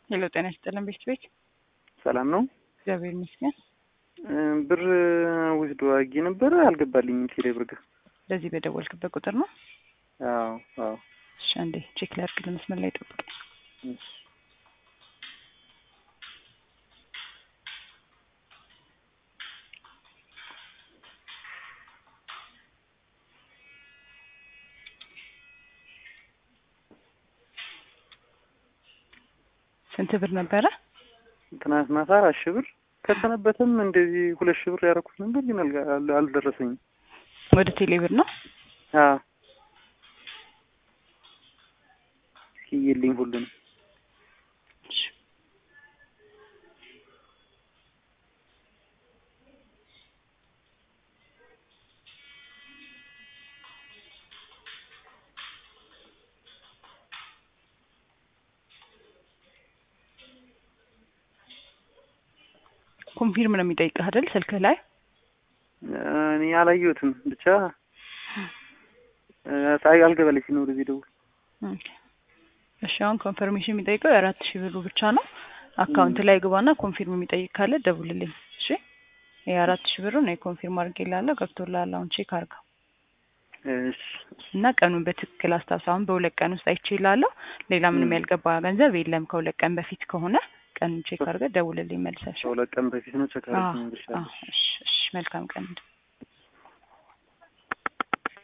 ሄሎ ጤና ይስጥልን ቤት ሰላም ነው? እግዚአብሔር ይመስገን። ብር ወስዶ አጊ ነበር አልገባልኝም። ሲሬ ብር ግን ለዚህ በደወልክበት ቁጥር ነው? አዎ። እሺ አንዴ ቼክ ላድርግ። ለመስመር ላይ ጠብቅ። ስንት ብር ነበረ? ትናንት ማታ 4,000 ብር ከተነበተም እንደዚህ 2,000 ብር ያደረኩት ነበር ግን አልደረሰኝም። ወደ ቴሌ ብር ነው? አዎ ይልኝ ሁሉንም ኮንፊርም ነው የሚጠይቅህ አይደል? ስልክህ ላይ እኔ አላየሁትም ብቻ አልገባልኝም ነው ወደዚህ ደውል። እሺ አሁን ኮንፈርሜሽን የሚጠይቀው 4,000 ብሩ ብቻ ነው። አካውንት ላይ ግባና ኮንፊርም የሚጠይቅ ካለ ደውልልኝ። እሺ የ4,000 ብሩ ነው ኮንፊርም አድርጌልሃለሁ። ገብቶልሃል። አሁን ቼክ አድርገው እና ቀኑን በትክክል አስታውስ። አሁን በሁለት ቀን ውስጥ አይቼልሃለሁ። ሌላ ምንም ያልገባ ገንዘብ የለም። ከሁለት ቀን በፊት ከሆነ ቀኑን ቼክ አድርገህ ደውልልኝ መልሰሽ። ከሁለት ቀን በፊት ነው ቼክ አድርገኝ ብቻ። እሺ መልካም ቀን።